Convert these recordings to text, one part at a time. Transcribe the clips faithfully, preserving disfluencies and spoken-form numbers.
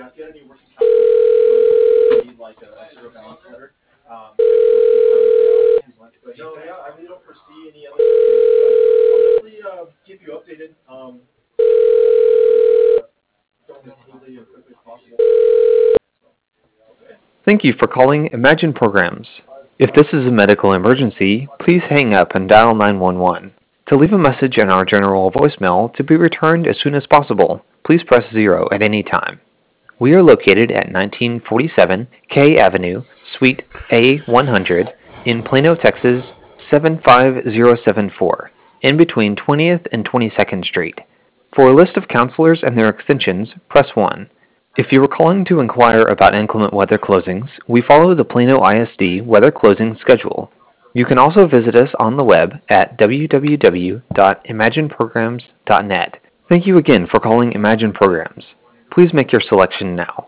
Thank you for calling Imagine Programs. If this is a medical emergency, please hang up and dial nine one one. To leave a message in our general voicemail to be returned as soon as possible, please press zero at any time. We are located at nineteen forty-seven K Avenue, Suite A one hundred, in Plano, Texas seven five zero seven four, in between twentieth and twenty-second Street. For a list of counselors and their extensions, press one. If you are calling to inquire about inclement weather closings, we follow the Plano I S D weather closing schedule. You can also visit us on the web at w w w dot imagine programs dot net. Thank you again for calling Imagine Programs. Please make your selection now.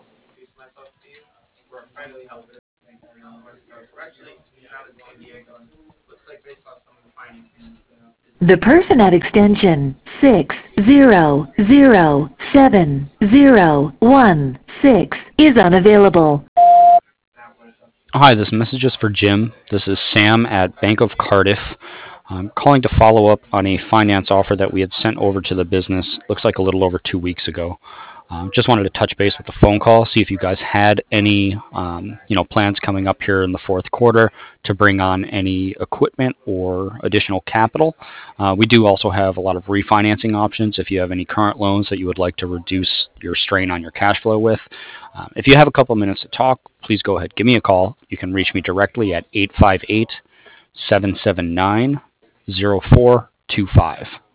The person at extension six zero zero seven zero one six is unavailable. Hi, this message is for Jim. This is Sam at Bank of Cardiff. I'm calling to follow up on a finance offer that we had sent over to the business, looks like a little over two weeks ago. Um, just wanted to touch base with the phone call, see if you guys had any um, you know, plans coming up here in the fourth quarter to bring on any equipment or additional capital. Uh, we do also have a lot of refinancing options if you have any current loans that you would like to reduce your strain on your cash flow with. Um, if you have a couple of minutes to talk, please go ahead, give me a call. You can reach me directly at eight five eight, seven seven nine, zero four two five.